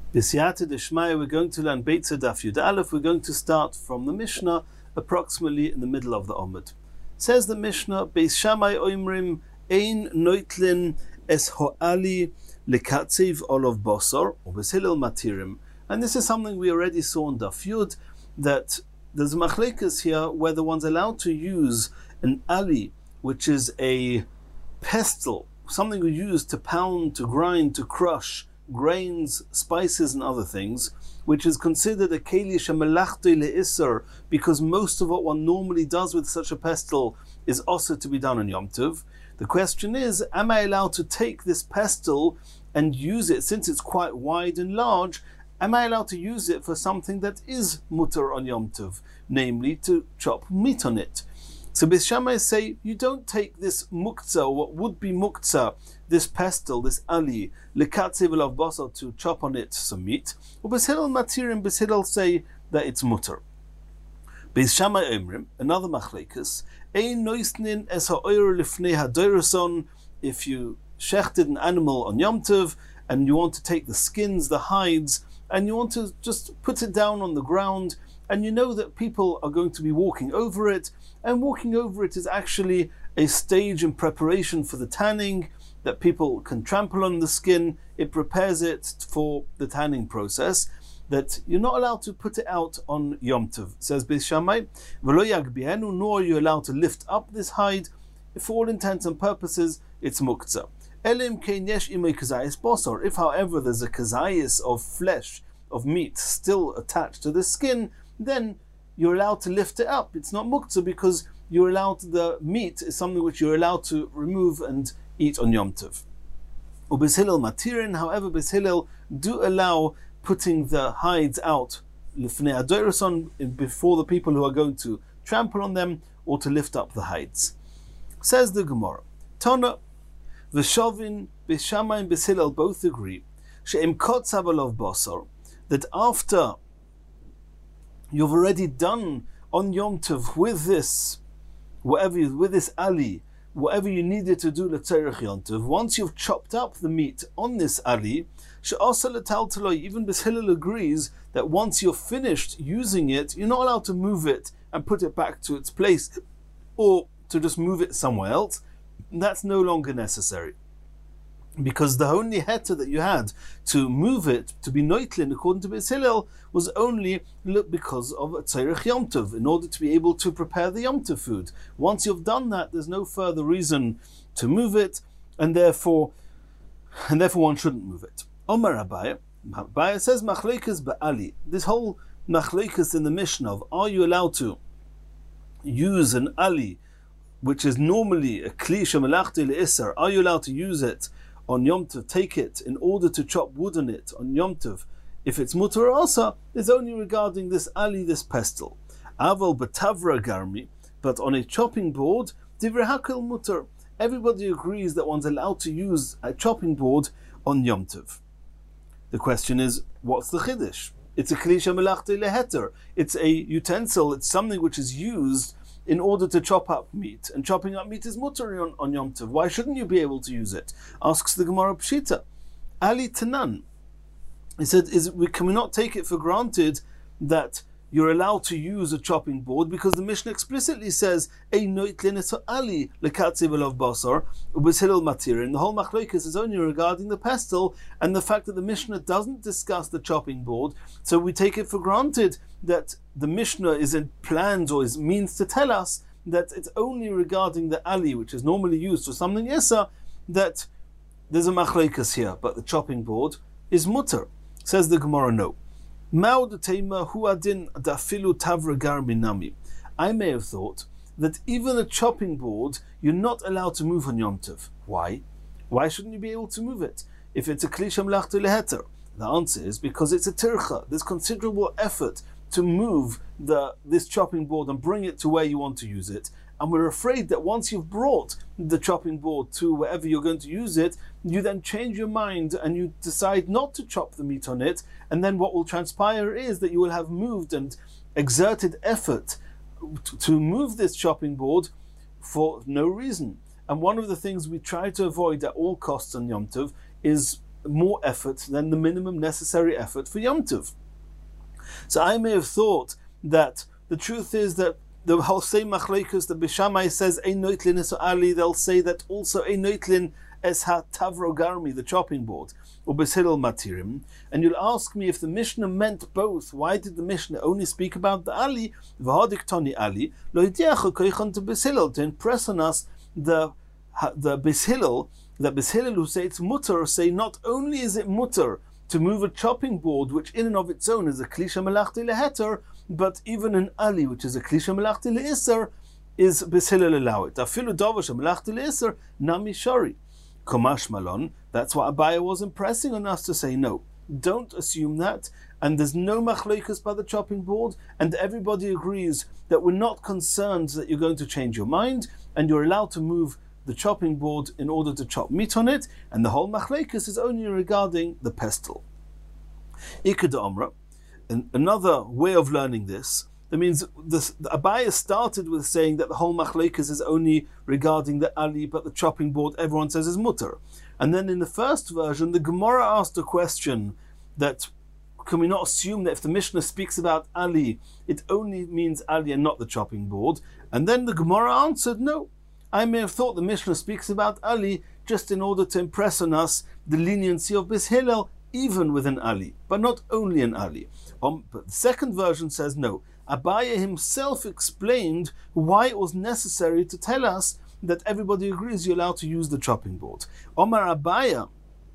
B'siyata d'shmaya, we're going to learn Beitza Daf Yud Aleph. We're going to start from the Mishnah, approximately in the middle of the Omid. Says the Mishnah, Beis Shammai oimrim ein noitlin es ho'ali lekatziv olav bosor, or Beis Hillel matirim. And this is something we already saw in Daf Yud, that there's machlekes here whether one's allowed to use an ali, which is a pestle, something we use to pound, to grind, to crush grains, spices and other things, which is considered a keli shemelachti le'isser, because most of what one normally does with such a pestle is also to be done on Yom Tov. The question is, am I allowed to take this pestle and use it, since it's quite wide and large, am I allowed to use it for something that is mutter on Yom Tov, namely to chop meat on it? So Beis Shammai say, you don't take this muktzah, or what would be muktzah, this pestle, this ali, lekatziv olav basar, to chop on it some meat. Or Beis Hillel matirim, Beis Hillel say that it's mutter. Beis Shammai omrim, another machlekas, ein noisnin es ha'oyer lifnei hadoirason, if you shechted an animal on Yom Tov, and you want to take the skins, the hides, and you want to just put it down on the ground, and you know that people are going to be walking over it, and walking over it is actually a stage in preparation for the tanning, that people can trample on the skin, it prepares it for the tanning process, that you're not allowed to put it out on Yom Tov. Says Beis Shammai, v'lo yagbienu, nor are you allowed to lift up this hide. For all intents and purposes, it's muktzah. Elim kein yesh imei kazayis bosor. If, however, there's a kazayis of flesh, of meat, still attached to the skin, then you're allowed to lift it up. It's not muktzah because you're allowed, the meat is something which you're allowed to remove and eat on Yom Tov. Beis Hillel matirin, however, Beis Hillel do allow putting the hides out lifnei hadoirason, before the people who are going to trample on them, or to lift up the hides. Says the Gemara, Tana, v'shavin, Beis Shammai and Beis Hillel both agree she'im kotzav olav basar, that after you've already done on Yom Tov with this, with this ali, whatever you needed to do l'tzorech Yom Tov, once you've chopped up the meat on this ali, she'asa l'tal taloi, even Beis Hillel agrees that once you're finished using it, you're not allowed to move it and put it back to its place, or to just move it somewhere else. That's no longer necessary, because the only heter that you had to move it, to be noitlin, according to Beis Hillel, was only because of tzorech Yom Tov, in order to be able to prepare the Yom Tov food. Once you've done that, there's no further reason to move it, and therefore one shouldn't move it. Omar Abaye says machleikas ba'ali. This whole machleikas in the Mishnah of, are you allowed to use an ali, which is normally a kli shemelachti le'isser, are you allowed to use it on Yom Tov, take it in order to chop wood on it on Yom Tov, if it's mutter or asa, is only regarding this ali, this pestle. Aval batavra garmi, but on a chopping board, divrei hakol mutter. Everybody agrees that one's allowed to use a chopping board on Yom Tov. The question is, what's the chiddush? It's a kli shemelachti leheter. It's a utensil, it's something which is used in order to chop up meat, and chopping up meat is mutter on Yom Tov. Why shouldn't you be able to use it? Asks the Gemara Pshita. Ali Tanan. He said, can we not take it for granted that you're allowed to use a chopping board, because the Mishnah explicitly says, Ein noitlin es ali lekatziv olav basar, Beis Hillel matirin. The whole machlokas is only regarding the pestle, and the fact that the Mishnah doesn't discuss the chopping board, so we take it for granted that the Mishnah is planned, or means to tell us that it's only regarding the ali, which is normally used for something yesa, that there's a machlokas here, but the chopping board is mutter. Says the Gemara, no. I may have thought that even a chopping board you're not allowed to move on Yom Tov. Why? Why shouldn't you be able to move it if it's a kli shemelachti leheter? The answer is because it's a tircha. There's considerable effort to move this chopping board and bring it to where you want to use it. And we're afraid that once you've brought the chopping board to wherever you're going to use it, you then change your mind and you decide not to chop the meat on it, and then what will transpire is that you will have moved and exerted effort to move this chopping board for no reason. And one of the things we try to avoid at all costs on Yom Tov is more effort than the minimum necessary effort for Yom Tov. So I may have thought that the truth is that the whole same machlekes that Bishamai says ein noitlin es ali, they'll say that also ein noitlin es ha tavro garmi, the chopping board, or beshilel matirim. And you'll ask me if the Mishnah meant both. Why did the Mishnah only speak about the ali? V'hadik toni ali lo yidiachu koichon to beshilel, to impress on us the beshilel, that beshilel who say it's mutter say not only is it mutter to move a chopping board, which in and of its own is a klisha melachti leheter, but even an ali, which is a klisha melachti leisser, is beshilel allow it. Afilu davash melachti leisser nami shari. Komash malon. That's what Abaya was impressing on us to say no. Don't assume that. And there's no machloikas by the chopping board, and everybody agrees that we're not concerned that you're going to change your mind, and you're allowed to move the chopping board in order to chop meat on it, and the whole machlekes is only regarding the pestle. Ikad Omra, another way of learning this, that means the Abaya started with saying that the whole machlekes is only regarding the ali, but the chopping board everyone says is mutter. And then in the first version, the Gemara asked a question that can we not assume that if the Mishnah speaks about ali, it only means ali and not the chopping board? And then the Gemara answered, no. I may have thought the Mishnah speaks about ali just in order to impress on us the leniency of Bis Hillel, even with an ali, but not only an ali. But the second version says no. Abaya himself explained why it was necessary to tell us that everybody agrees you're allowed to use the chopping board. Omar Abaya,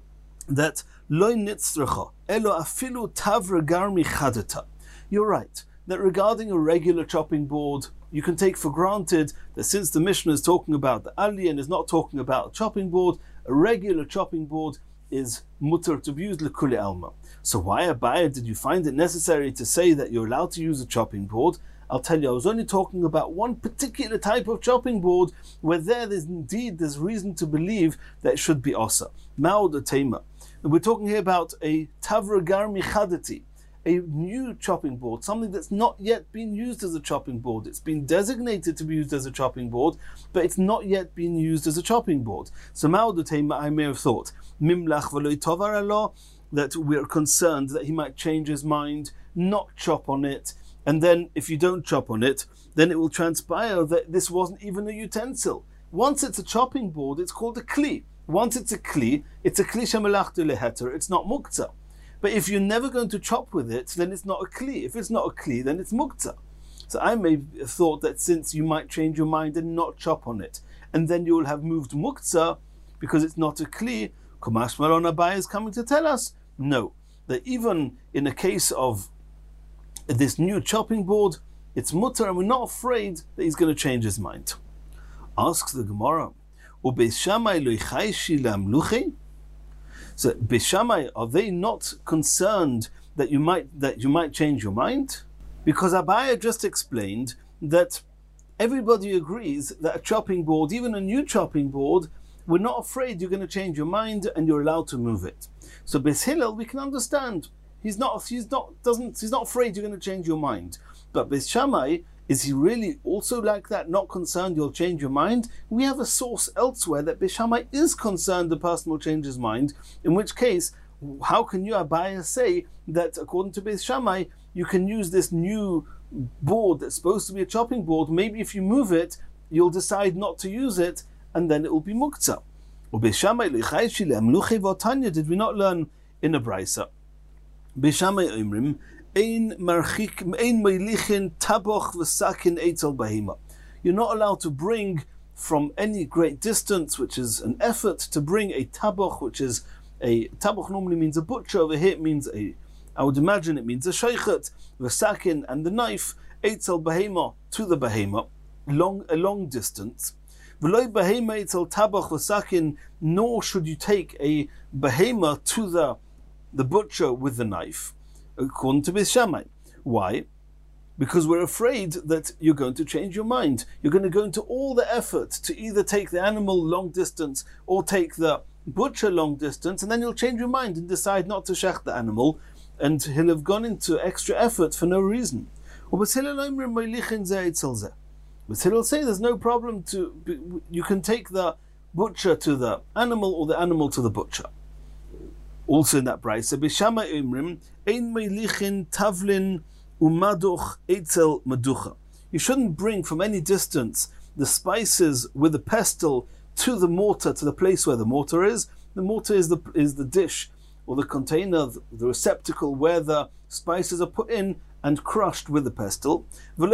that loy nitzrecha elo afilu tavra garmi chadata. You're right, that regarding a regular chopping board, you can take for granted that since the Mishnah is talking about the ali and is not talking about a chopping board, a regular chopping board is mutter to be used lekuli alma. So why, Abaya, did you find it necessary to say that you're allowed to use a chopping board? I'll tell you, I was only talking about one particular type of chopping board where there's reason to believe that it should be osa. Ma'od atema. And we're talking here about a tavra garmi chadati, a new chopping board, something that's not yet been used as a chopping board. It's been designated to be used as a chopping board, but it's not yet been used as a chopping board. So Ma'odotema, I may have thought, Mimlach v'loi tovar alo, that we're concerned that he might change his mind, not chop on it, and then if you don't chop on it, then it will transpire that this wasn't even a utensil. Once it's a chopping board, it's called a kli. Once it's a kli shemelachti leheter, it's not muktzah. But if you're never going to chop with it, then it's not a kli. If it's not a kli, then it's muktzah. So I may have thought that since you might change your mind and not chop on it, and then you will have moved muktzah because it's not a kli, Kumash Malon Abaya is coming to tell us, no, that even in a case of this new chopping board, it's mutter, and we're not afraid that he's going to change his mind. Asks the Gemara, Ubeis Shammai lo yichaishi lamluchi? So Beis Shammai, are they not concerned that you might change your mind? Because Abaya just explained that everybody agrees that a chopping board, even a new chopping board, we're not afraid you're going to change your mind and you're allowed to move it. So Beis Hillel, we can understand. He's not afraid you're going to change your mind. But Beis Shammai, is he really also like that, not concerned you'll change your mind? We have a source elsewhere that Beis Shammai is concerned the person will change his mind, in which case, how can you, Abaya, say that according to Beis Shammai, you can use this new board that's supposed to be a chopping board, maybe if you move it, you'll decide not to use it, and then it will be muktzah. Did we not learn in a Braisa? Beis Shammai Omrim, you're not allowed to bring from any great distance, which is an effort, to bring a taboch, which is a taboch normally means a butcher. Over here it means I would imagine it means a sheichet, v'sakin, and the knife, eitzel behema, to the behema, a long distance. V'loi behema eitzel taboch v'sakin, nor should you take a behema to the butcher with the knife, according to Beis Shammai. Why? Because we're afraid that you're going to change your mind. You're going to go into all the effort to either take the animal long distance or take the butcher long distance, and then you'll change your mind and decide not to shech the animal, and he'll have gone into extra effort for no reason. Beis Hillel say there's no problem you can take the butcher to the animal or the animal to the butcher. Also in that brayse, Beishamai Oimrim, Ein Melichin Tavlin Umaduch Eitzel Maducha. You shouldn't bring from any distance the spices with a pestle to the mortar, to the place where the mortar is. The mortar is the dish or the container, the receptacle where the spices are put in and crushed with the pestle.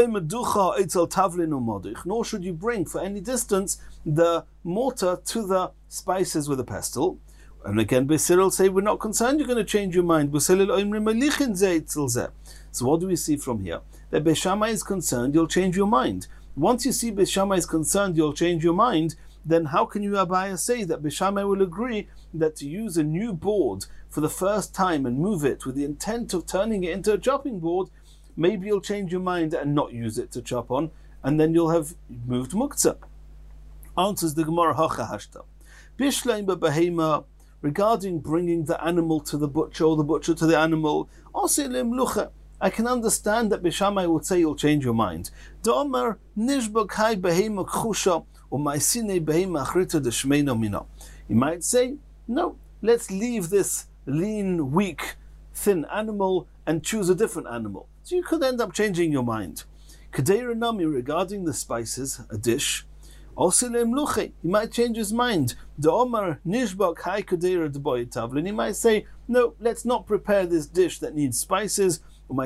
Nor should you bring for any distance the mortar to the spices with a pestle. And again, Beisiril say, we're not concerned you're going to change your mind. So what do we see from here? That Beis Shammai is concerned you'll change your mind. Once you see Beis Shammai is concerned you'll change your mind, then how can you, Abaya, say that Beis Shammai will agree that to use a new board for the first time and move it with the intent of turning it into a chopping board, maybe you'll change your mind and not use it to chop on, and then you'll have moved muktzah. Answers the Gemara Hacha Hashta. Bishleim Behema, regarding bringing the animal to the butcher or the butcher to the animal, Osilim Lucha. I can understand that Beis Shammai would say you'll change your mind. Da'omer nishbak hai behema kchusha or ma'isine behema achrita deshmeina mina. You might say, no, let's leave this lean, weak, thin animal and choose a different animal. So you could end up changing your mind. Kadeira nami, regarding the spices, a dish. Osilem luche, he might change his mind. Da'omer nishbak hai kadeira deboy tavlin. He might say, no, let's not prepare this dish that needs spices. Bring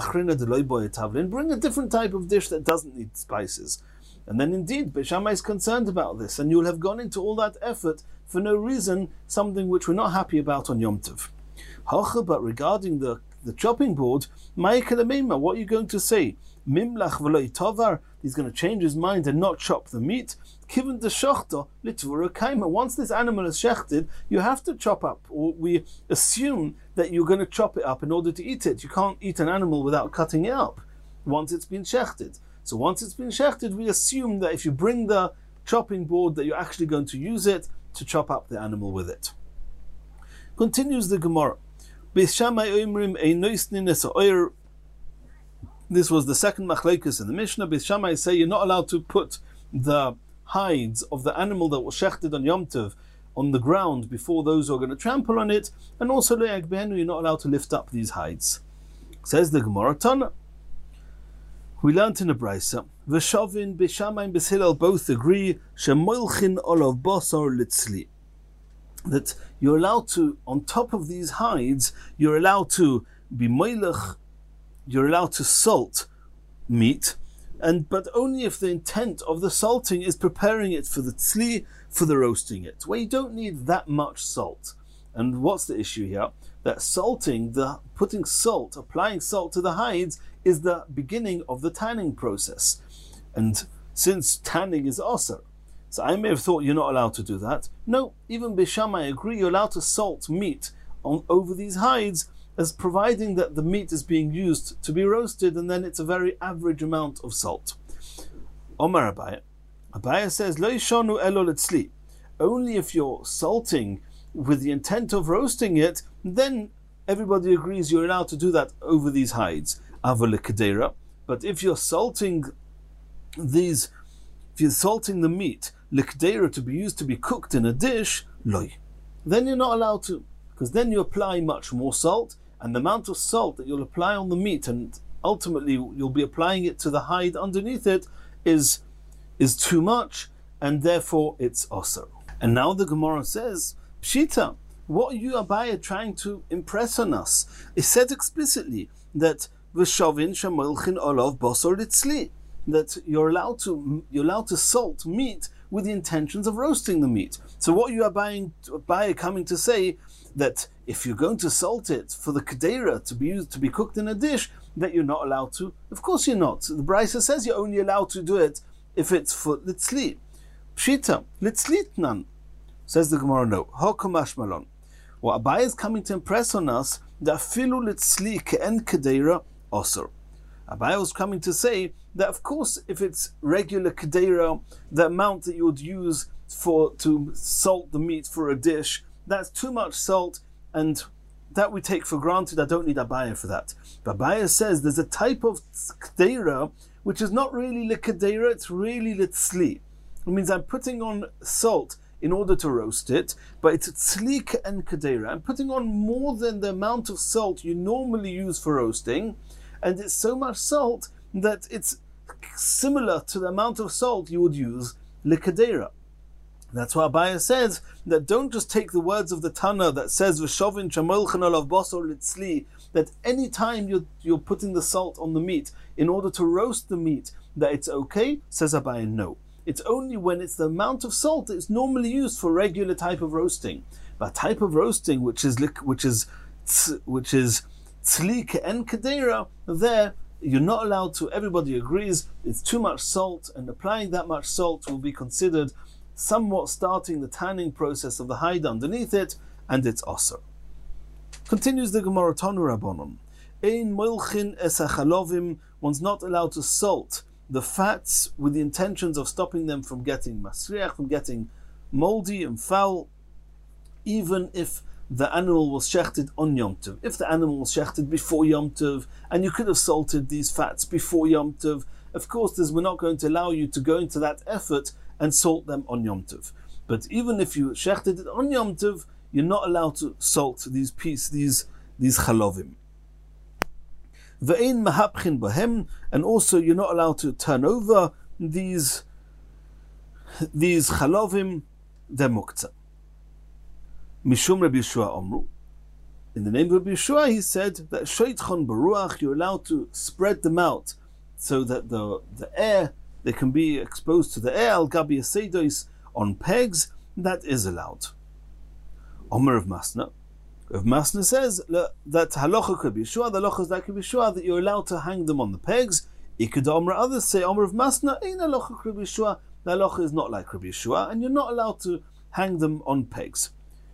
a different type of dish that doesn't need spices. And then indeed, Beis Shammai is concerned about this, and you'll have gone into all that effort for no reason, something which we're not happy about on Yom Tov. But regarding the chopping board, what are you going to say? Mimlach v'lo tovar, he's going to change his mind and not chop the meat. Kiven de shochta litvura kaima. Once this animal is shechted, you have to chop up, or we assume that you're going to chop it up in order to eat it. You can't eat an animal without cutting it up once it's been shechted. So once it's been shechted, we assume that if you bring the chopping board, that you're actually going to use it to chop up the animal with it. Continues the Gemara. Beis Shammai oimrim einoisnin es ha'oyer. This was the second machlekes in the Mishnah. Beis Shammai say you're not allowed to put the hides of the animal that was shechted on Yom Tov on the ground before those who are going to trample on it, and also le'agbenu, you're not allowed to lift up these hides. Says the Gemara Tana. We learned in a brayse, V'shavin Beis Shammai and Beis Hillel both agree shemoilchin olav basar litzli, that you're allowed to, on top of these hides, you're allowed to be moilech, you're allowed to salt meat, but only if the intent of the salting is preparing it for the tzli, for the roasting it, where you don't need that much salt. And what's the issue here? That salting, putting salt, applying salt to the hides, is the beginning of the tanning process. And since tanning is asr, so I may have thought you're not allowed to do that. No, even Beis Shammai agree you're allowed to salt meat over these hides, as providing that the meat is being used to be roasted, and then it's a very average amount of salt. Omar Abaya. Abaya says, Lo yishanu elo letzli. Only if you're salting with the intent of roasting it, then everybody agrees you're allowed to do that over these hides. Aval kedera. But if you're salting the meat, likdera, to be used to be cooked in a dish, loy, then you're not allowed to, because then you apply much more salt, and the amount of salt that you'll apply on the meat, and ultimately you'll be applying it to the hide underneath it, is too much, and therefore it's osir. And now the Gemara says, Pshita, what are you, Abaya, trying to impress on us? It said explicitly that v'shavin shamoilchin olav basar litzli, that you're allowed to salt meat with the intentions of roasting the meat. So what you are Abaya coming to say, that if you're going to salt it for the kedera to be used to be cooked in a dish, that you're not allowed to? Of course you're not. The Brisa says you're only allowed to do it if it's for litzli. Pshita, litzlitnan. Says the Gemara, no. Hokumash malon. What Abaya is coming to impress on us, that filu litzli ke'en kedera osur. Abaya was coming to say that, of course, if it's regular kedera, the amount that you would use to salt the meat for a dish, that's too much salt, and that we take for granted. I don't need Abaya for that. But Abaya says there's a type of kedera which is not really kedera, it's really litzli. It means I'm putting on salt in order to roast it, but it's tzlik and kadera, and putting on more than the amount of salt you normally use for roasting, and it's so much salt that it's similar to the amount of salt you would use likadera. That's why Abaye says that don't just take the words of the Tana that says V'shovin chamolchan olav basar litzli, that any time you're putting the salt on the meat in order to roast the meat, that it's okay. Says Abaye, no. It's only when it's the amount of salt that is normally used for regular type of roasting. But type of roasting which is tzli and kadera, there you're not allowed to. Everybody agrees it's too much salt, and applying that much salt will be considered somewhat starting the tanning process of the hide underneath it, and it's also. Continues the Gemara, Tanu Rabbanon, Ein moilchin es hachalovim, one's not allowed to salt the fats with the intentions of stopping them from getting masriach, from getting moldy and foul, even if the animal was shechted on Yom Tov. If the animal was shechted before Yom Tov, and you could have salted these fats before Yom Tov, of course we're not going to allow you to go into that effort and salt them on Yom Tov. But even if you shechted it on Yom Tov, you're not allowed to salt these chalovim. Ve'ein mahapchin bahem, and also you're not allowed to turn over these chalovim, they're muktzah. Mishum Rabbi Yeshua Omru. In the name of Rabbi Yeshua, he said that shoitchon baruach, you're allowed to spread them out so that the air, they can be exposed to the air, al gabi asedos, on pegs, that is allowed. Omer of Masna. Of Masna says that halacha could be Yeshua, the halacha is like Rabbi Yeshua, that you're allowed to hang them on the pegs. Ikad Omer, others say Omer of Masna, ein halacha Rabbi Yeshua, the halacha is not like Rabbi Yeshua, and you're not allowed to hang them on pegs.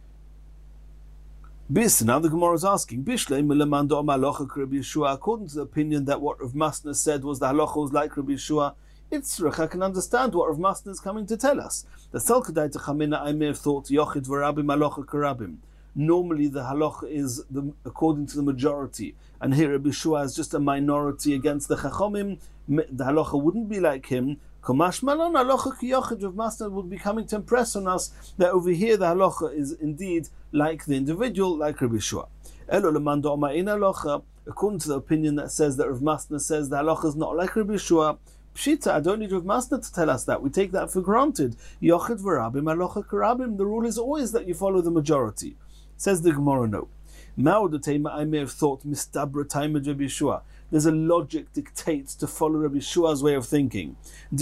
Now the Gemara is asking, according to the opinion that what Rav Masna said was the halacha was like Rabbi Yeshua, I can understand what Rav Masna is coming to tell us. The Salkadai Techamina, I may have thought Yochid v'Rabim halacha karabim. Normally the halacha is according to the majority, and here Rabbi Yeshua is just a minority against the Chachomim. The halacha wouldn't be like him. Kamash Malon halacha ki Yochid. Rav Masna would be coming to impress on us that over here the halacha is indeed like the individual, like Rabbi Yeshua. According to the opinion that says that Rav Masna says the halacha is not like Rabbi Yeshua, Pshita, I don't need Rav Masna to tell us that. We take that for granted. Yochid v'Rabim halacha karabim. The rule is always that you follow the majority. Says the Gemara, no. I may have thought mistabra time Rabbi Yeshua. There's a logic dictates to follow Rabbi Yeshua's way of thinking.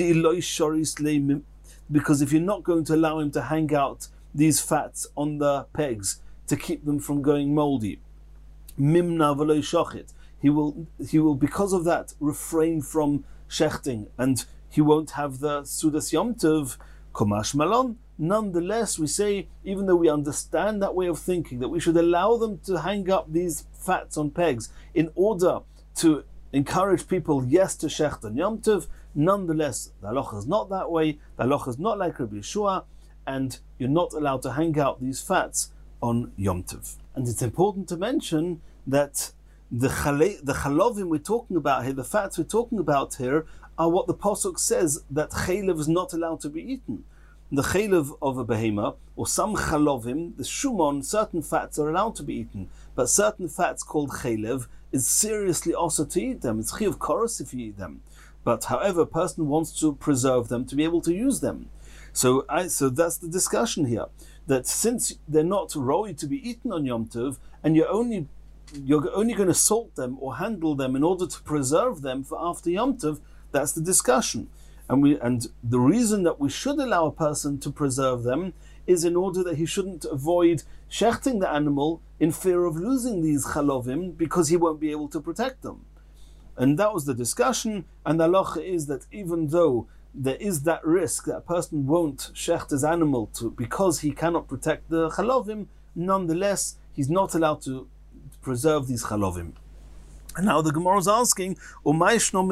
Because if you're not going to allow him to hang out these fats on the pegs to keep them from going moldy, mimna v'lo shochet, he will because of that refrain from shechting, and he won't have the Sudas Yom Tov, Komash Malon. Nonetheless, we say, even though we understand that way of thinking, that we should allow them to hang up these fats on pegs in order to encourage people, yes, to shecht on Yom Tov, nonetheless, the halacha is not that way, the halacha is not like Rabbi Yeshua, and you're not allowed to hang out these fats on Yom Tov. And it's important to mention that the chalovim we're talking about here, the fats we're talking about here, are what the Pasuk says that chalev is not allowed to be eaten. The chalev of a behema, or some chalovim, the shumon, certain fats are allowed to be eaten, but certain fats called chalev is seriously also to eat them. It's chiyuv koros if you eat them. But however, a person wants to preserve them to be able to use them. So that's the discussion here. That since they're not roi to be eaten on Yom Tov, and you're only going to salt them or handle them in order to preserve them for after Yom Tov, that's the discussion. And the reason that we should allow a person to preserve them is in order that he shouldn't avoid shechting the animal in fear of losing these chalovim because he won't be able to protect them. And that was the discussion, and the halacha is that even though there is that risk that a person won't shecht his animal because he cannot protect the chalovim, nonetheless he's not allowed to preserve these chalovim. And now the Gemara is asking, why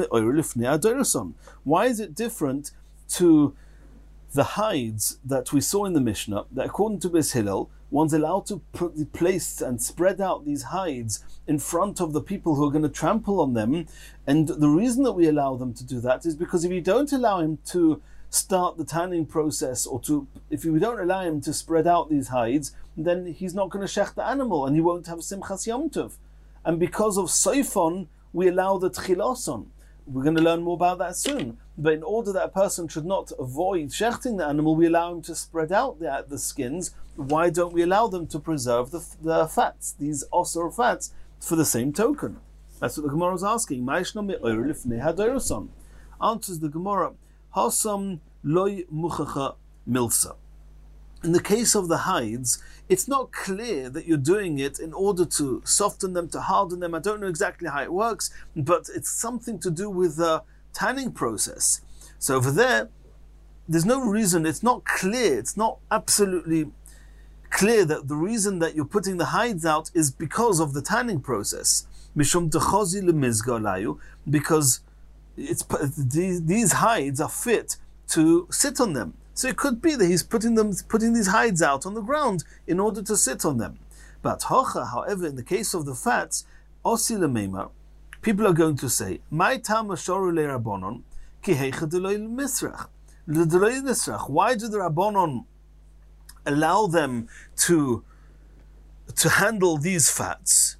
is it different to the hides that we saw in the Mishnah, that according to Beis Hillel, one's allowed to place and spread out these hides in front of the people who are going to trample on them. And the reason that we allow them to do that is because if you don't allow him to start the tanning process, or if we don't allow him to spread out these hides, then he's not going to shech the animal and he won't have Simchas Yom Tov. And because of Soifon, we allow the Tchiloson. We're going to learn more about that soon. But in order that a person should not avoid shechting the animal, we allow him to spread out the skins. Why don't we allow them to preserve the fats, these osor fats, for the same token? That's what the Gemara is asking. Answers the Gemara, Hasam loy muchacha milsa. In the case of the hides, it's not clear that you're doing it in order to soften them, to harden them. I don't know exactly how it works, but it's something to do with the tanning process. So over there's no reason, it's not clear, it's not absolutely clear that the reason that you're putting the hides out is because of the tanning process. Mishum dechozi lemizga layu, because these hides are fit to sit on them. So it could be that he's putting these hides out on the ground in order to sit on them. But hocha, however, in the case of the fats, osi lemeima, people are going to say, "My tam ashoru leRabbanon ki heicha deloy misrach." Why do the Rabbanon allow them to handle these fats?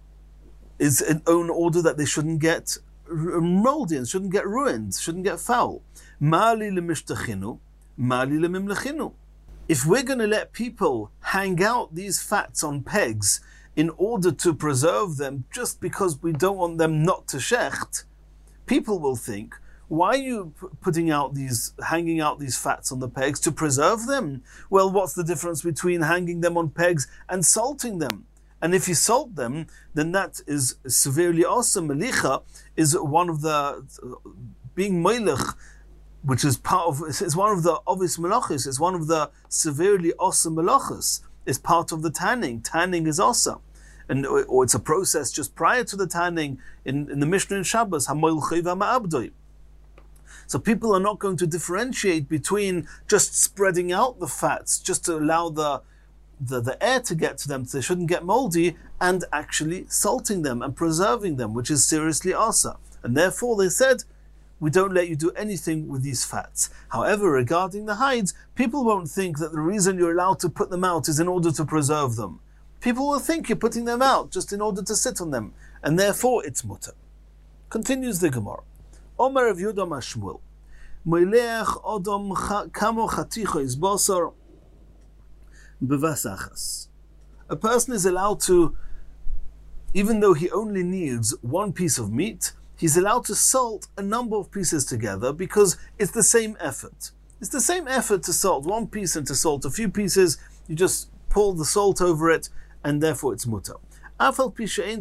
Is in own order that they shouldn't get moldy and shouldn't get ruined, shouldn't get foul. Mali lemishtachinu, mali lemimlechinu. If we're going to let people hang out these fats on pegs in order to preserve them just because we don't want them not to shecht, people will think, why are you hanging out these fats on the pegs to preserve them? Well, what's the difference between hanging them on pegs and salting them? And if you salt them, then that is severely awesome. Melicha is one of the, being moilech, which is part of, it's one of the obvious melachos, it's one of the severely awesome melachos, is part of the tanning. Tanning is awesome. Or it's a process just prior to the tanning in the Mishnah in Shabbos, hamoil chayva ma'abdoi. So people are not going to differentiate between just spreading out the fats, just to allow the air to get to them so they shouldn't get moldy, and actually salting them and preserving them, which is seriously asa. And therefore they said, we don't let you do anything with these fats. However, regarding the hides, people won't think that the reason you're allowed to put them out is in order to preserve them. People will think you're putting them out just in order to sit on them, and therefore it's mutter. Continues the Gemara. Omer of Yudam Ashmuel, Moilech Odom Kamo Chaticho is Bosor Bevasachas. A person is allowed to, even though he only needs one piece of meat, he's allowed to salt a number of pieces together because it's the same effort. It's the same effort to salt one piece and to salt a few pieces. You just pour the salt over it, and therefore it's mutter. Even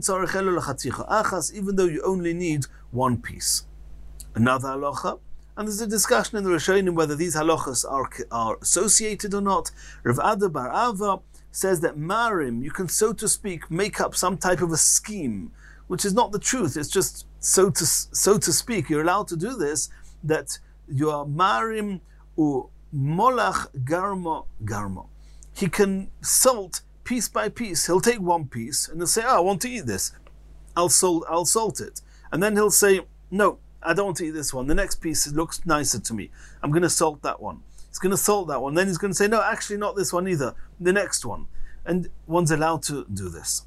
though you only need one piece. Another halacha, and there's a discussion in the Rishonim whether these halachas are associated or not. Rav Ada bar Ava says that marim, you can, so to speak, make up some type of a scheme, which is not the truth. It's just so to speak. You're allowed to do this, that you are marim u molach garmo. He can salt piece by piece. He'll take one piece and he'll say, I want to eat this. I'll salt it. And then he'll say, no, I don't want to eat this one. The next piece looks nicer to me. I'm going to salt that one. He's going to salt that one. Then he's going to say, no, actually not this one either. The next one. And one's allowed to do this.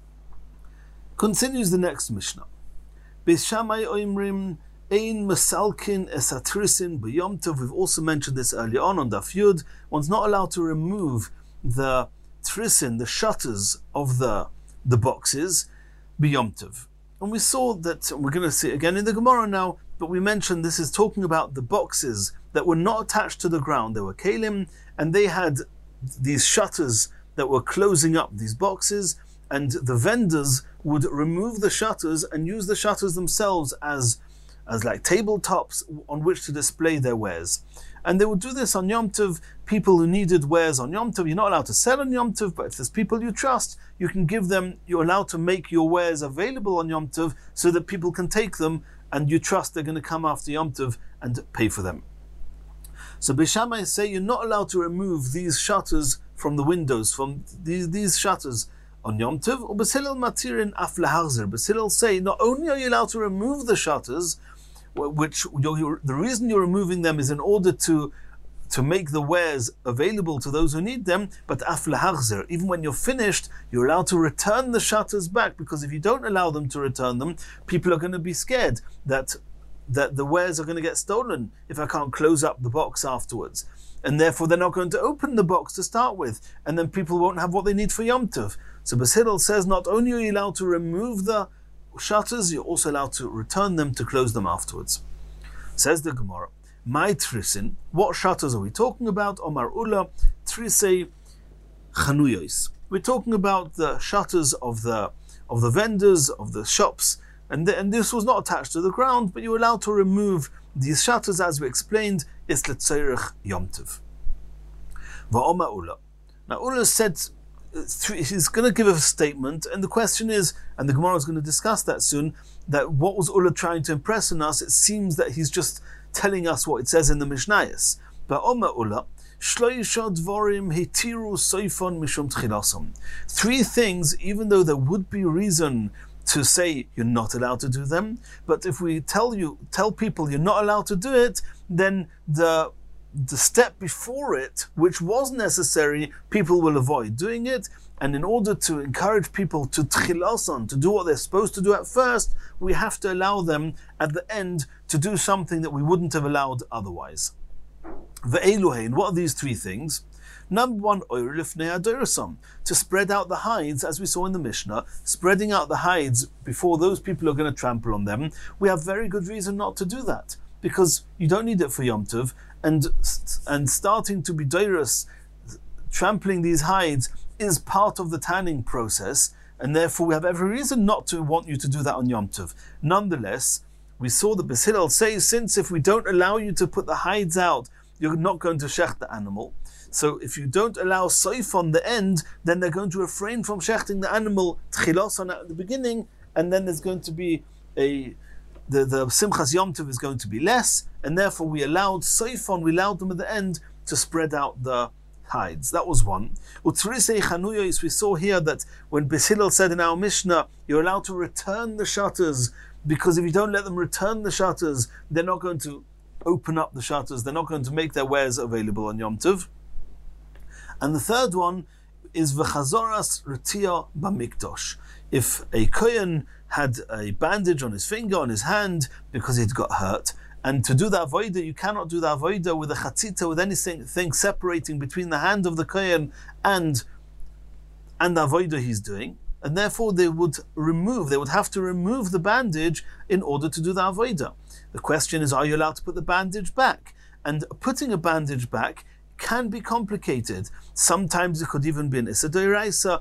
Continues the next Mishnah. Beis Shammai oimrim ein masalkin esatrisin b'yom tov. We've also mentioned this earlier on Daf Yud. One's not allowed to remove the trisin, the shutters of the boxes, b'yom tov. And we saw that, we're going to see it again in the Gemara now, but we mentioned this is talking about the boxes that were not attached to the ground. They were kalim, and they had these shutters that were closing up these boxes, and the vendors would remove the shutters and use the shutters themselves as like tabletops on which to display their wares. And they would do this on Yom Tov. People who needed wares on Yom Tov, you're not allowed to sell on Yom Tov, but if there's people you trust, you can give them, you're allowed to make your wares available on Yom Tov so that people can take them and you trust they're going to come after Yom Tov and pay for them. So Beis Shammai say you're not allowed to remove these shutters from the windows, from these shutters on Yom Tov. Or Beis Hillel matirin af leharzir. Beis Hillel say not only are you allowed to remove the shutters, the reason you're removing them is in order to make the wares available to those who need them, but af lahachzer, even when you're finished, you're allowed to return the shutters back, because if you don't allow them to return them, people are going to be scared that the wares are going to get stolen if I can't close up the box afterwards. And therefore they're not going to open the box to start with, and then people won't have what they need for Yom Tov. So Beis Hillel says not only are you allowed to remove the shutters, you're also allowed to return them to close them afterwards. Says the Gemara, my trisin, what shutters are we talking about? Omar Ula, trisei chanuyos. We're talking about the shutters of the vendors, of the shops, and this was not attached to the ground, but you were allowed to remove these shutters, as we explained, is letzorech Yom Tov. Va'omar Ula. Now Ula said, he's going to give a statement, and the question is, and the Gemara is going to discuss that soon, that what was Ula trying to impress on us? It seems that he's just telling us what it says in the Mishnayos. But Omar Ula, shloisha dvorim hitiru soifon mishum tchilasam. 3 things, even though there would be reason to say you're not allowed to do them, but if we tell people you're not allowed to do it, then the step before it, which was necessary, people will avoid doing it. And in order to encourage people to tchilasan, to do what they're supposed to do at first, we have to allow them at the end to do something that we wouldn't have allowed otherwise. Ve'eluhein, what are these 3 things? Number 1, oir lifnei adorsam, to spread out the hides, as we saw in the Mishnah, spreading out the hides before those people are going to trample on them. We have very good reason not to do that, because you don't need it for Yom Tov, and starting to be doirus, trampling these hides, is part of the tanning process, and therefore we have every reason not to want you to do that on Yom Tov. Nonetheless, we saw that Beis Hillel says, since if we don't allow you to put the hides out, you're not going to shecht the animal. So if you don't allow soif on the end, then they're going to refrain from shechting the animal tchilasan at the beginning, and then there's going to be the Simchas Yom Tov is going to be less, and therefore we allowed soifon, we allowed them at the end to spread out the hides. That was one. Utrisei chanuyos, we saw here that when Beis Hillel said in our Mishnah, you're allowed to return the shutters, because if you don't let them return the shutters, they're not going to open up the shutters, they're not going to make their wares available on Yom Tov. And the third one is v'chazoras retia b'mikdosh. If a kohen had a bandage on his finger, on his hand, because he'd got hurt, and to do the avodah, you cannot do the avodah with a chatzita, with anything separating between the hand of the kohen and the avodah he's doing, and therefore they would have to remove the bandage in order to do the avodah. The question is, are you allowed to put the bandage back? And putting a bandage back can be complicated. Sometimes it could even be an Issa D'Oraisa.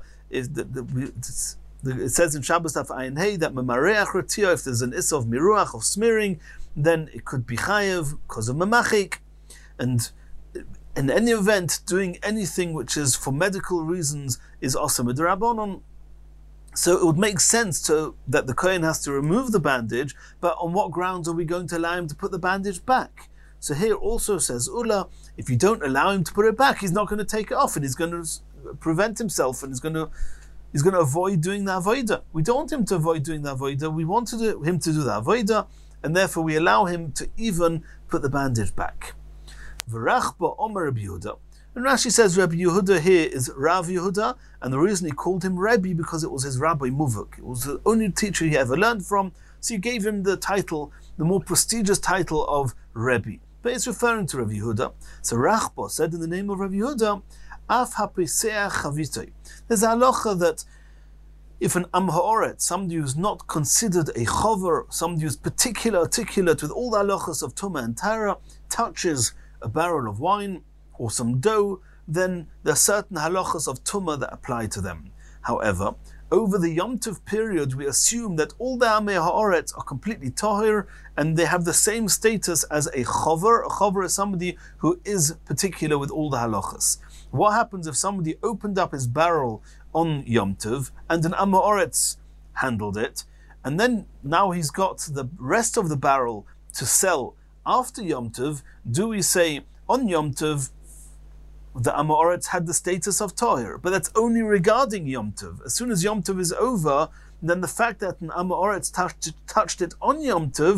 It says in Shabbos Daf Ayin Hey that Memareach Retia, if there's an Issa of Miruach, of smearing, then it could be Chayev because of Memachik. And in any event, doing anything which is for medical reasons is also Midrabanon. So it would make sense that the Kohen has to remove the bandage, but on what grounds are we going to allow him to put the bandage back? So here also says Ula, if you don't allow him to put it back, he's not going to take it off, and he's going to prevent himself, and he's going to avoid doing the avodah. We don't want him to avoid doing the avodah. We want him to do the avodah, and therefore we allow him to even put the bandage back. V'rachba Omer Rabbi Yehuda. And Rashi says Rabbi Yehuda here is Rav Yehuda, and the reason he called him Rebbe because it was his Rabbi Muvuk. It was the only teacher he ever learned from, so he gave him the title, the more prestigious title of Rebbe. But it's referring to Rav Yehuda. So Rachba said in the name of Rav Yehuda, Af hapeseach chavitoi. There's a halacha that if an Am Ha'oret, somebody who's not considered a chover, somebody who's articulate with all the halachas of Tumah and Tara, touches a barrel of wine or some dough, then there are certain halachas of Tumah that apply to them. However, over the Yom Tov period, we assume that all the Amei Ha'oretz are completely tahir, and they have the same status as a chover. A chover is somebody who is particular with all the halachas. What happens if somebody opened up his barrel on Yom Tov and an Am Ha'oretz handled it, and then now he's got the rest of the barrel to sell after Yom Tov? Do we say on Yom Tov the Am Ha'oretz had the status of Tahir, but that's only regarding Yom Tov. As soon as Yom Tov is over, then the fact that an Am Ha'oretz touched it on Yom Tov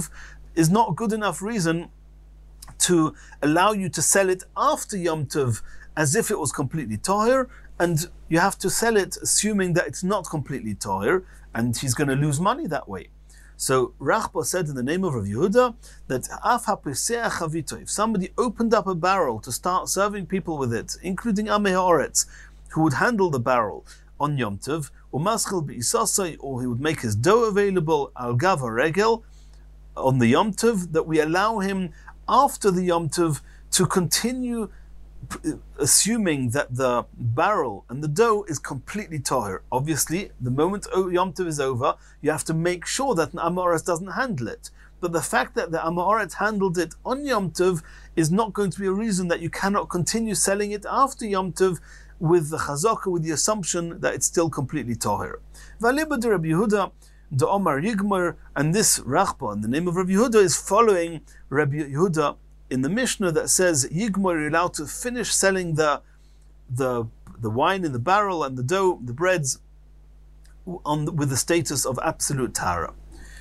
is not good enough reason to allow you to sell it after Yom Tov as if it was completely tahir, and you have to sell it assuming that it's not completely tahir, and he's going to lose money that way. So Rachba said in the name of Rav Yehuda that Af HaPeseach Chavito, if somebody opened up a barrel to start serving people with it, including Amei Haaretz, who would handle the barrel on Yom Tov, or Maschil B'Isasai, or he would make his dough available Al Gav HaRegel on the Yom Tov, that we allow him after the Yom Tov to continue assuming that the barrel and the dough is completely tahir. Obviously, the moment Yom Tov is over, you have to make sure that an Amoretz doesn't handle it. But the fact that the Amoretz handled it on Yom Tov is not going to be a reason that you cannot continue selling it after Yom Tov with the chazaka, with the assumption that it's still completely tahir. V'alibad Rabbi Yehuda, the Omar Yigmar, and this Rachba in the name of Rabbi Yehuda is following Rabbi Yehuda in the Mishnah that says Yigmar, you're allowed to finish selling the wine in the barrel and the dough, the breads, with the status of absolute tahara.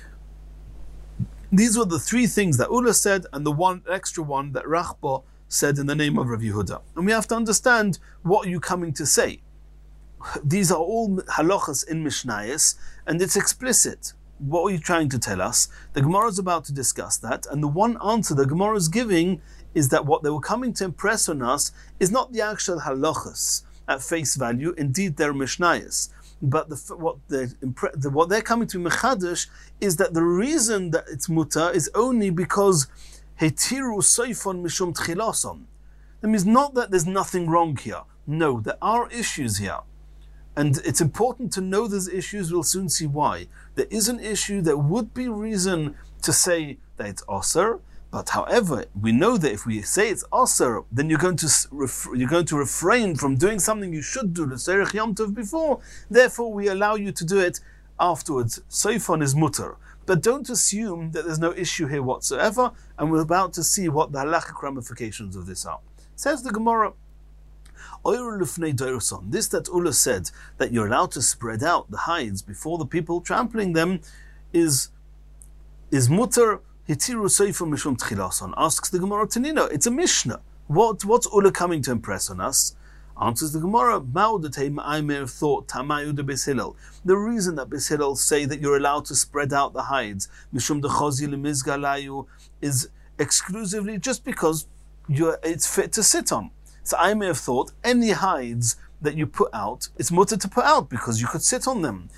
These were the three things that Ula said, and the one extra one that Rachba said in the name of Rav Yehuda. And we have to understand, what are you coming to say? These are all halachas in Mishnayos, and it's explicit. What are you trying to tell us? The Gemara is about to discuss that, and the one answer the Gemara is giving is that what they were coming to impress on us is not the actual halachas at face value. Indeed, they're Mishnayos. But what they're coming to mechadash is that the reason that it's mutar is only because hetiru soifon mishum tchilason. That means not that there's nothing wrong here. No, there are issues here. And it's important to know those issues. We'll soon see why. There is an issue that would be reason to say that it's osir, but however, we know that if we say it's osir, then you're going to refrain from doing something you should do, the Serech Yom Tov before. Therefore, we allow you to do it afterwards. Soifon is mutter. But don't assume that there's no issue here whatsoever, and we're about to see what the halachic ramifications of this are. Says the Gemara, this that Ula said, that you're allowed to spread out the hides before the people trampling them, is mutter hitiru seifon mishum tchilason. Asks the Gemara Tanina, it's a Mishnah. What's Ula coming to impress on us? Answers the Gemara, I may have thought Tamayu de Beis Hillel. The reason that Beis Hillel say that you're allowed to spread out the hides, Mishum dechozi lemizgalayu, is exclusively just because it's fit to sit on. So I may have thought any hides that you put out, it's mutter to put out because you could sit on them.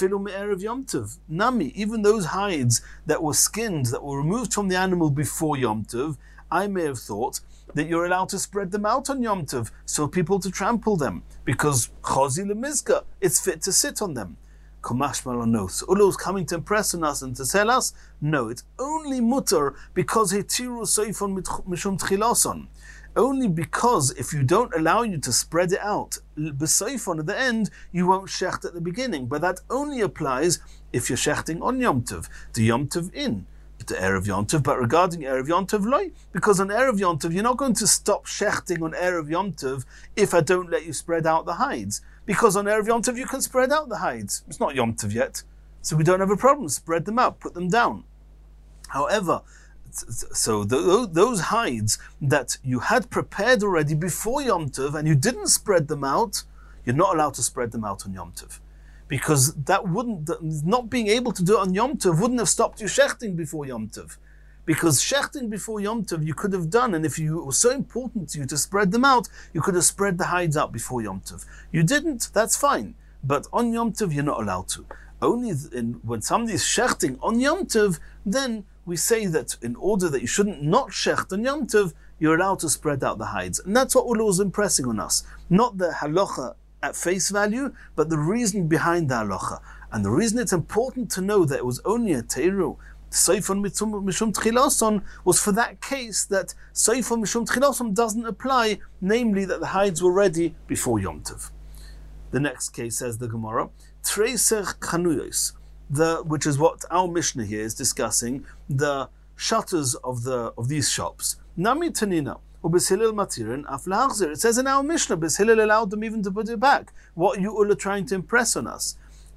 Nami, even those hides that were skinned, that were removed from the animal before Yom Tov, I may have thought that you're allowed to spread them out on Yom Tov so people to trample them because chozi lemizga, it's fit to sit on them. Kamash malanos. So Ula is coming to impress on us and to tell us, no, it's only mutter because hetiru seifon mishum tchilason. Only because if you don't allow you to spread it out, b'seifon at the end, you won't shecht at the beginning. But that only applies if you're shechting on Yom Tov, the Yom Tov in, the Erev Yom Tov. But regarding Erev Yom Tov, loy, because on Erev Yom Tov, you're not going to stop shechting on Erev Yom Tov if I don't let you spread out the hides. Because on Erev Yom Tov, you can spread out the hides. It's not Yom Tov yet, so we don't have a problem. Spread them out, put them down. However, so those hides that you had prepared already before Yom Tov and you didn't spread them out, you're not allowed to spread them out on Yom Tov. Because not being able to do it on Yom Tov wouldn't have stopped you shechting before Yom Tov. Because shechting before Yom Tov you could have done, and if it was so important to you to spread them out, you could have spread the hides out before Yom Tov. You didn't, that's fine. But on Yom Tov you're not allowed to. Only when somebody is shechting on Yom Tov, then we say that in order that you shouldn't not shecht on Yom Tov, you're allowed to spread out the hides. And that's what Ula was impressing on us. Not the halacha at face value, but the reason behind the halacha. And the reason it's important to know that it was only a teiru, seifon mishum tchilason, was for that case that seifon mishum tchilason doesn't apply, namely that the hides were ready before Yom Tov. The next case, says the Gemara, Treiser chanuyos, which is what our Mishnah here is discussing, the shutters of these shops. Nami tanina, u'Beis Hillel matirin af lahachzir. It says in our Mishnah, Beis Hillel allowed them even to put it back. What are you Ula trying to impress on us?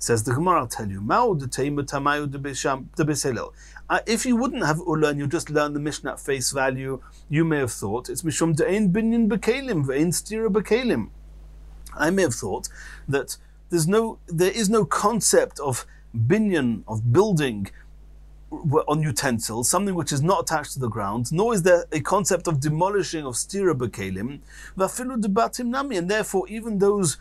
Says the Gemara, I'll tell you. If you wouldn't have Ula and you just learn the Mishnah at face value, you may have thought it's Mishum De'ein Binyan B'Kelim Ve'ein Stira B'Kelim. I may have thought that there is no concept of binyan, of building on utensils, something which is not attached to the ground, nor is there a concept of demolishing of stira b'kelim, v'afilu debatim nami, and therefore even those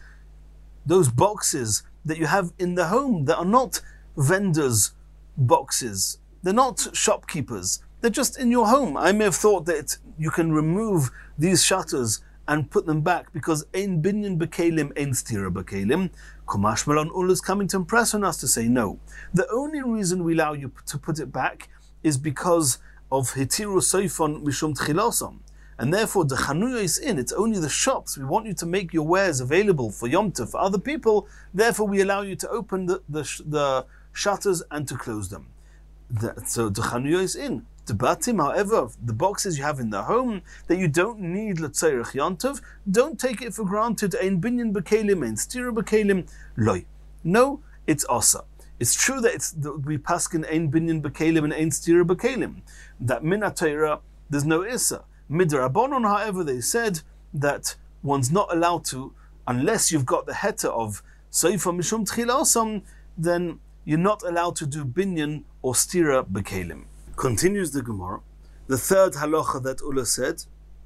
boxes that you have in the home that are not vendors' boxes, they're not shopkeepers, they're just in your home. I may have thought that you can remove these shutters and put them back because ein binyan b'kelim, ein stira b'kelim. Kumash Malon Ula is coming to impress on us to say no. The only reason we allow you to put it back is because of hitiru soifon mishum tchilosom, and therefore the chanuya is in. It's only the shops. We want you to make your wares available for Yom Tov for other people. Therefore, we allow you to open the shutters and to close them. So the chanuya is in. The batim, however, the boxes you have in the home that you don't need l'tzairich Yom Tov, don't take it for granted. Ein binyan b'kelim, ein stira b'kelim, loy. No, it's asa. It's true that we paskin ein binyan b'kelim and ein stira b'kelim. That min ha'Torah, there's no issa. Midrabanon, however, they said that one's not allowed to, unless you've got the heta of soifa mishum tchilasam, then you're not allowed to do binyan or stira b'kelim. Continues the Gemara, the third halacha that Ula said,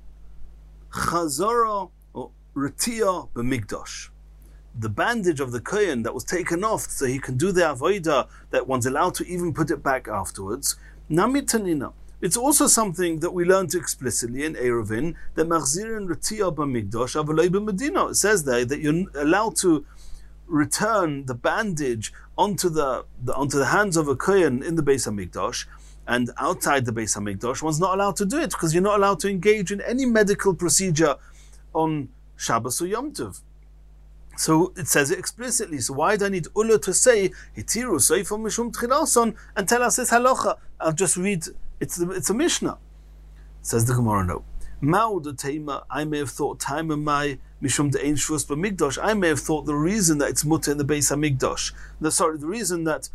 Chazara or Retiya b'migdash. The bandage of the kohen that was taken off so he can do the avodah, that one's allowed to even put it back afterwards. Nami tanina. It's also something that we learned explicitly in Eruvin, that Machzirin Retiya b'migdash avaloi b'medina. It says there that you're allowed to return the bandage onto the hands of a kohen in the Beis HaMikdash. And outside the Beis HaMikdash, one's not allowed to do it because you're not allowed to engage in any medical procedure on Shabbos or Yom Tov. So it says it explicitly. So why do I need Ula to say Hitiru Seifon Mishum Tchilason and tell us this halacha? I'll just read. It's a Mishnah. Says the Gemara, no. Ma'u de Teima, I may have thought time of my Mishum de Ein Shvus b'Mikdash. I may have thought the reason that it's mutter in the Beis HaMikdash. The reason that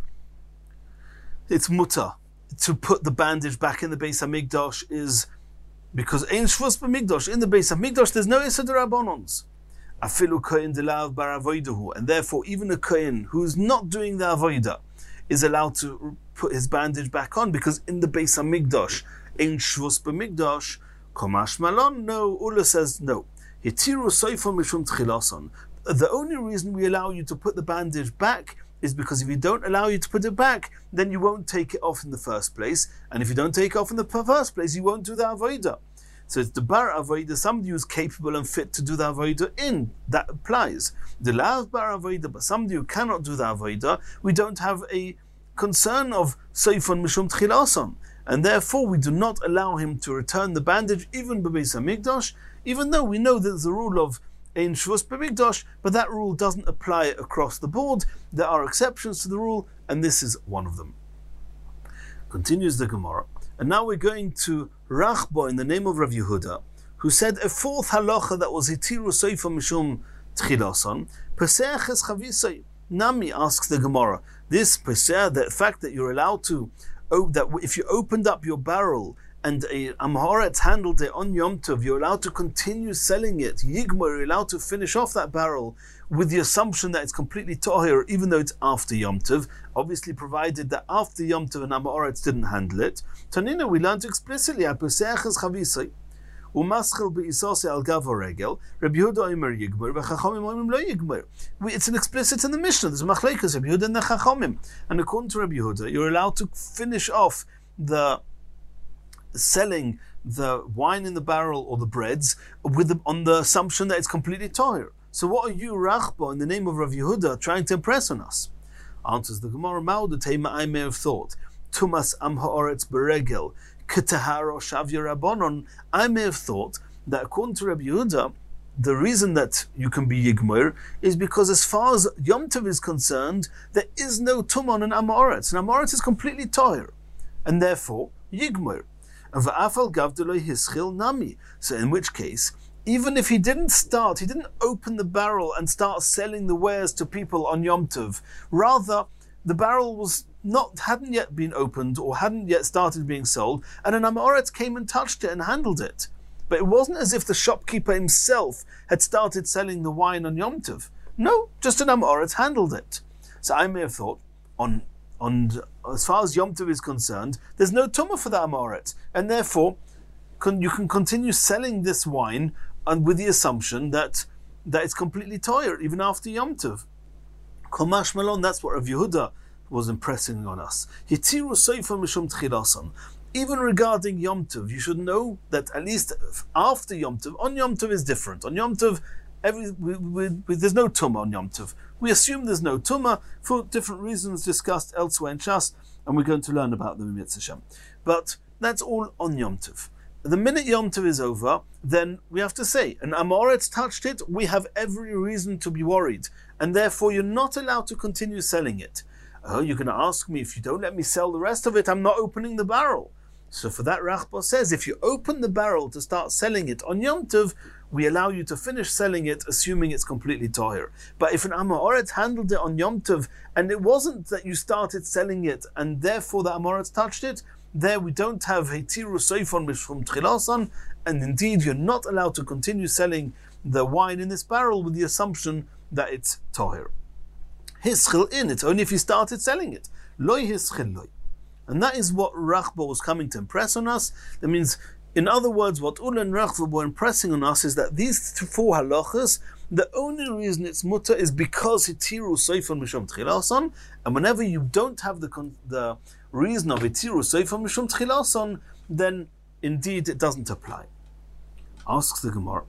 it's mutter to put the bandage back in the Beis HaMikdash is because Ein Shvus b'Mikdash, in the Beis HaMikdash there's no Issa d'Rabbanons. Afilu kohen delav bar avoidahu, and therefore even a kohen who's not doing the avodah is allowed to put his bandage back on, because in the Beis HaMikdash Ein Shvus b'Mikdash. Komash Malon, no. Ula says no. Hitiru soifon mishum tchilason. The only reason we allow you to put the bandage back is because if we don't allow you to put it back, then you won't take it off in the first place. And if you don't take it off in the first place, you won't do the avodah. So it's the bar avodah, somebody who's capable and fit to do the avodah in. That applies. The lav bar avodah, but somebody who cannot do the avodah, we don't have a concern of soifon mishum tchilason. And therefore we do not allow him to return the bandage even b'Beis HaMikdash, even though we know that there's a rule of Ein Shvus b'Mikdash, but that rule doesn't apply across the board. There are exceptions to the rule, and this is one of them. Continues the Gemara. And now we're going to Rachba in the name of Rav Yehuda, who said a fourth halacha that was Hitiru Soifa Mishum Tchilason, Pesach es Chavisai. Nami asks the Gemara, this Pesach, the fact that you're allowed to, that if you opened up your barrel and a Amharetz handled it on Yom Tov, you're allowed to continue selling it. Yigmor, you're allowed to finish off that barrel with the assumption that it's completely Tahir, even though it's after Yom Tov, obviously provided that after Yom Tov an Amharetz didn't handle it. Tanina, we learned explicitly, HaPesach es Chavisai, Umaschel be'isose al gav regel, Rabbi Yehuda omer yigmor, v'chachomim omim lo yigmor. It's an explicit in the Mishnah. There's a machlekes Rabbi Yehuda and the chachomim, and according to Rabbi Yehuda, you're allowed to finish off the selling the wine in the barrel or the breads on the assumption that it's completely tahir. So what are you, Rachba, in the name of Rav Yehuda, trying to impress on us? Answers the Gemara, Ma'u de Teima, I may have thought, Tumas am ha'aretz beregel, I may have thought that according to Rabbi Yehuda, the reason that you can be Yigmor is because as far as Yom Tov is concerned, there is no Tumon and Amoretz. And Amoretz is completely Tahir. And therefore, Yigmor. So in which case, even if he didn't open the barrel and start selling the wares to people on Yom Tov. Rather, the barrel hadn't yet been opened or hadn't yet started being sold, and an Amoret came and touched it and handled it. But it wasn't as if the shopkeeper himself had started selling the wine on Yom Tov. No, just an Amoret handled it. So I may have thought, on as far as Yom Tov is concerned, there's no tumah for the Amoret, and therefore you can continue selling this wine and with the assumption that it's completely toyer even after Yom Tov. Komash Malon, that's what Rav Yehuda was impressing on us. Hitiru Seifa Mishum Tchilasan. Even regarding Yom Tov, you should know that at least after Yom Tov, on Yom Tov is different. On Yom Tov, there's no tumah on Yom Tov. We assume there's no tumah for different reasons discussed elsewhere in Shas, and we're going to learn about them in Mitzvah Shem. But that's all on Yom Tov. The minute Yom Tov is over, then we have to say, an Amoret's touched it, we have every reason to be worried, and therefore you're not allowed to continue selling it. Oh, you're going to ask me, if you don't let me sell the rest of it, I'm not opening the barrel. So for that, Rachba says, if you open the barrel to start selling it on Yom Tov, we allow you to finish selling it, assuming it's completely toher. But if an Amoret handled it on Yom Tov, and it wasn't that you started selling it, and therefore the Amoret touched it, there we don't have Heitiru Seifon Mishum Tchilasan, and indeed you're not allowed to continue selling the wine in this barrel with the assumption that it's toher. Hischil in, it's only if you started selling it. Loi hischil loi. And that is what Rachba was coming to impress on us. That means, in other words, what Ula and Rachba were impressing on us is that these four halachas, the only reason it's mutter is because Hitiru Seifon Mishum Tchilasan, and whenever you don't have the reason of Hitiru Seifon Mishum Tchilasan, then indeed it doesn't apply. Asks the Gemara,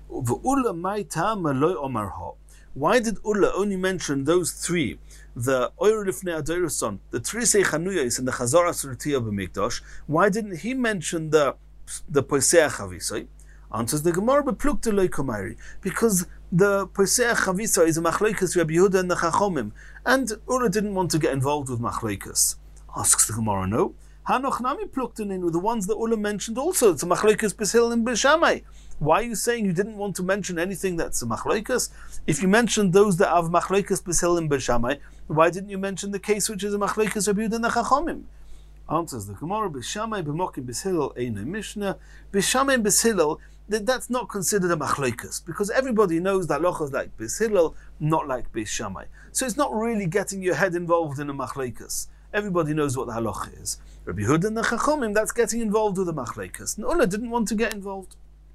why did Ula only mention those three? The Oyer Lifnei Adorason, the Trisei Chanuyos, and the Chazara Surtiya B'Mikdash. Why didn't he mention the Poisei Chavisai? Answers the Gemara, Beplukte Loi Komairi, because the Poisei Chavisai is a Machloikas Rabbi Yehuda and the Chachomim, and Ula didn't want to get involved with Machloikas. Asks the Gemara, no. Hanoch Nami Pluktenin were the ones that Ula mentioned also. It's a Machloikas B'Hillel and B'Shamai. Why are you saying you didn't want to mention anything that's a Machloikas? If you mentioned those that have Machloikas B'Hillel and B'Shamai, why didn't you mention the case which is a Machloikas Rabbi Yehuda and the Chachomim? Answers the Gemara, B'Shamai B'Mokim B'Hillel Ein Mishnah. B'Shamai B'Hillel, that's not considered a Machloikas, because everybody knows that halachas like B'Hillel, not like B'Shamai. So it's not really getting your head involved in a Machloikas. Everybody knows what the halacha is. Rabbi Yehuda and the Chachomim, that's getting involved with the Machloikas. And Ula didn't want to get involved.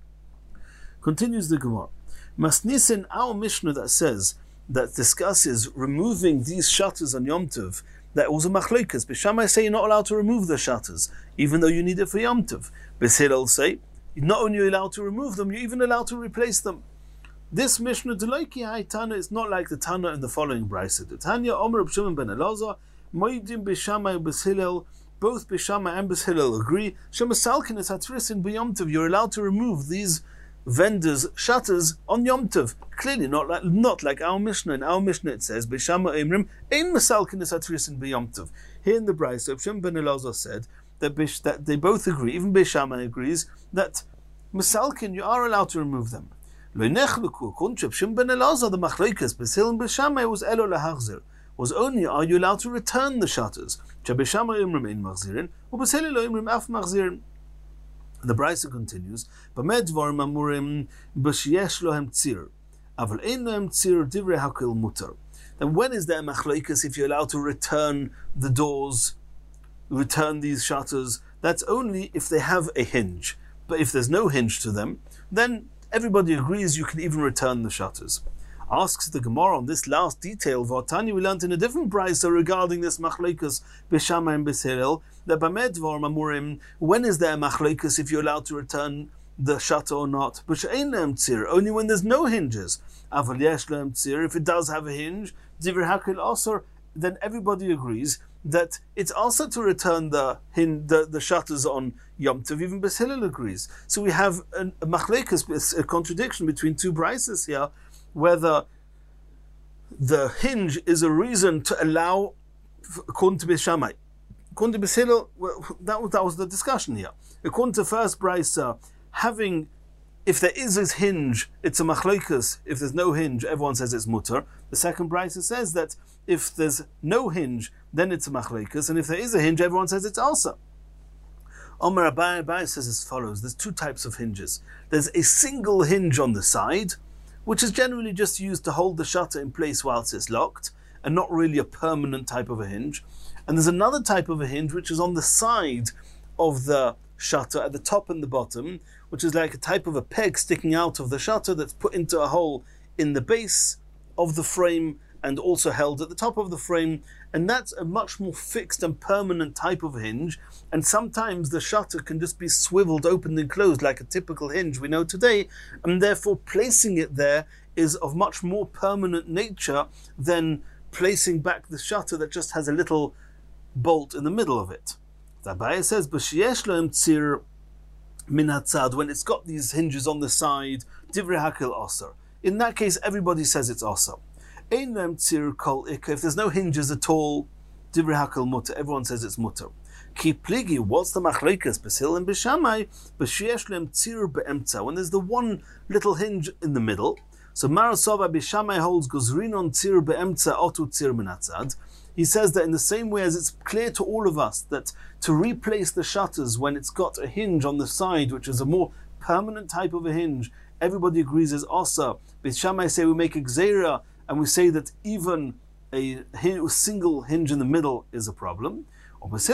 Continues the Gemara. Masnisin, our Mishnah that discusses removing these shutters on Yom Tov, that was a Machloikas. B'Shamai say you're not allowed to remove the shutters, even though you need it for Yom Tov. B'Hillel say, not only are you allowed to remove them, you're even allowed to replace them. This Mishnah, Deloiki Hai Tana, is not like the Tana in the following brisa. The Tanya, Omer Reb Shimon ben Elazar, Moedim B'Shamai B'Hillel, both B'Shamai and B'Hillel agree, Shemasalkin is Hatrisin B'Yom Tov, you're allowed to remove these vendors' shutters on Yom Tov. Clearly not like our Mishnah. In our Mishnah it says, B'Shama Eimrim, Ein Masalkin es Hatrisin B'Yom Tov. Here in the Brisa, Reb Shimon ben Elazar said that they both agree, even B'Shama agrees, that Masalkin, you are allowed to remove them. Lo nechluku, according to Reb Shimon ben Elazar, the Machloikas, B'Hillel and B'Shamai was Elo lahachzir, was only are you allowed to return the shutters. B'Shama Eimrim Ein Machzirin, or B'Hillel Eimrim Af Machzirin. The Brisa continues, "B'med dvarim amurim b'sheyesh lohem tzir, aval ein lohem tzir divrei hakol mutar." Then when is there machloikas if you're allowed to return the doors, return these shutters? That's only if they have a hinge. But if there's no hinge to them, then everybody agrees you can even return the shutters. Asks the Gemara on this last detail, Vatani we learned in a different Brisa regarding this machloikas B'Shamai and B'Hillel, that B'med dvarim amurim, when is there machloikas if you're allowed to return the shutter or not? B'she'ein lehem tzir, only when there's no hinges. Aval yesh lehem tzir, if it does have a hinge, divrei hakol asur, then everybody agrees that it's also to return the shutters on Yom Tov. Even B'Hillel agrees. So we have a machloikas, a contradiction between two Brisas here, whether the hinge is a reason to allow, according to B'Shamai. According to B'Hillel, that was the discussion here. According to first Brisa, having if there is a hinge, it's a machlokas. If there's no hinge, everyone says it's mutter. The second brisa says that if there's no hinge, then it's a machlokas, and if there is a hinge, everyone says it's also. Omer Abai says as follows: there's two types of hinges. There's a single hinge on the side, which is generally just used to hold the shutter in place whilst it's locked, and not really a permanent type of a hinge. And there's another type of a hinge which is on the side of the shutter at the top and the bottom, which is like a type of a peg sticking out of the shutter that's put into a hole in the base of the frame and also held at the top of the frame, and that's a much more fixed and permanent type of hinge, and sometimes the shutter can just be swiveled open and closed like a typical hinge we know today, and therefore placing it there is of much more permanent nature than placing back the shutter that just has a little bolt in the middle of it. The Abaye says, "B'sheyesh lo tzir min hatzad," when it's got these hinges on the side, divrei hakil osar. In that case, everybody says it's osar. Ein lo tzir kol ikka, if there's no hinges at all, divrei hakil mutter, everyone says it's mutter. Ki pligi, what's the machlokas b'sil and b'shamai? B'sheyesh lo tzir be'emtza, when there's the one little hinge in the middle. So Marasova b'shamai holds gozrinon tzir be'emtza otu tzir min hatzad. He says that in the same way as it's clear to all of us that to replace the shutters when it's got a hinge on the side, which is a more permanent type of a hinge, everybody agrees is osa. Beit Shammai say we make a gzeira, and we say that even a single hinge in the middle is a problem. They say,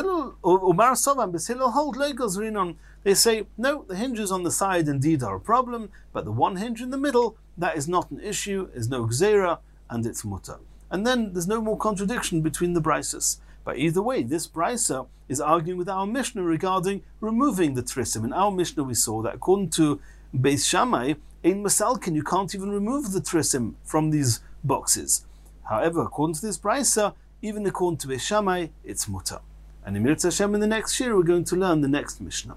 no, the hinges on the side indeed are a problem, but the one hinge in the middle, that is not an issue, is no gzeira, and it's mutter. And then there's no more contradiction between the brises. But either way, this brisa is arguing with our Mishnah regarding removing the trisim. In our Mishnah we saw that according to Beis Shammai, ein masalkin, you can't even remove the trisim from these boxes. However, according to this brisa, even according to Beis Shammai, it's mutter. And in Mirza Hashem in the next year, we're going to learn the next Mishnah.